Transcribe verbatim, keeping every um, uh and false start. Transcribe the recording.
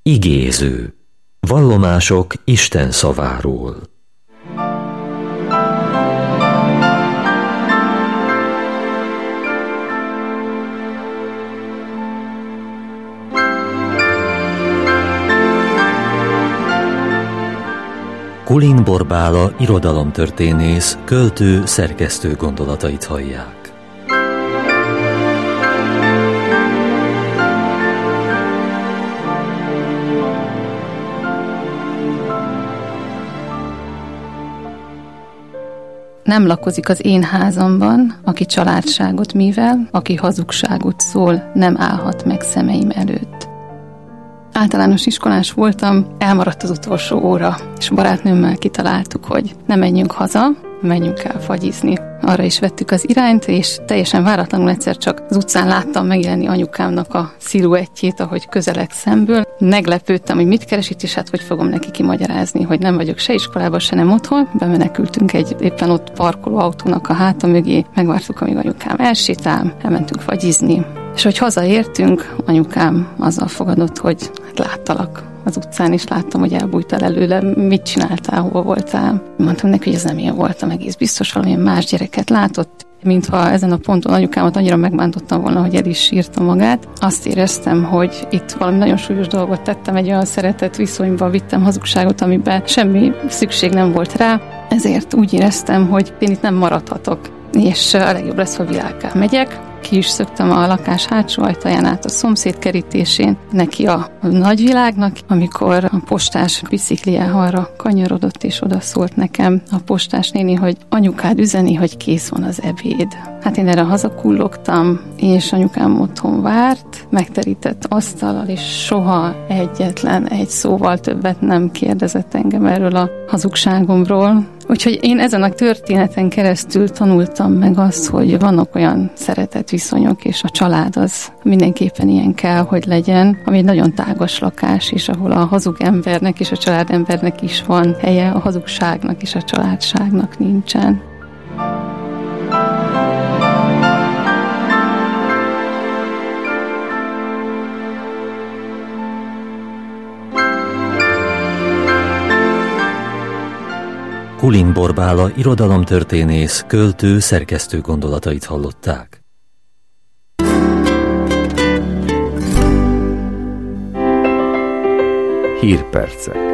Igéző. Vallomások Isten szaváról. Kulin Borbála irodalomtörténész, költő, szerkesztő gondolatait hallják. Nem lakozik az én házamban, aki családságot művel, aki hazugságot szól, nem állhat meg szemeim előtt. Általános iskolás voltam, elmaradt az utolsó óra, és barátnőmmel kitaláltuk, hogy ne menjünk haza, menjünk el fagyizni. Arra is vettük az irányt, és teljesen váratlanul egyszer csak az utcán láttam megjelenni anyukámnak a sziluettjét, ahogy közeleg szemből. Meglepődtem, hogy mit keres itt, és hát hogy fogom neki kimagyarázni, hogy nem vagyok se iskolában, se nem otthon. Bemenekültünk egy éppen ott parkoló autónak a háta mögé, megvártuk, amíg anyukám elsétál, elmentünk fagyizni. És hogy hazaértünk, anyukám azzal fogadott, hogy hát láttalak az utcán, és láttam, hogy elbújtál előle, mit csináltál, hol voltál. Mondtam neki, hogy ez nem én voltam, egész biztos valamilyen más gyereket látott. Mintha ezen a ponton anyukámat annyira megbántottam volna, hogy el is sírta magát. Azt éreztem, hogy itt valami nagyon súlyos dolgot tettem, egy olyan szeretett viszonyba vittem hazugságot, amiben semmi szükség nem volt rá. Ezért úgy éreztem, hogy én itt nem maradhatok, és a legjobb lesz, ha világgá megyek. Ki is szöktem a lakás hátsó ajtaján át a szomszéd kerítésén, neki a nagyvilágnak, amikor a postás biciklián arra kanyarodott, és oda szólt nekem a postás néni, hogy anyukád üzeni, hogy kész van az ebéd. Hát én erre hazakullogtam, és anyukám otthon várt, megterített asztallal, és soha egyetlen egy szóval többet nem kérdezett engem erről a hazugságomról. Úgyhogy én ezen a történeten keresztül tanultam meg azt, hogy vannak olyan szeretett viszonyok, és a család az mindenképpen ilyen kell, hogy legyen, ami egy nagyon tágas lakás, és ahol a hazug embernek és a családembernek is van helye, a hazugságnak és a családságnak nincsen. Kulin Borbála irodalomtörténész, költő, szerkesztő gondolatait hallották. Hírpercek.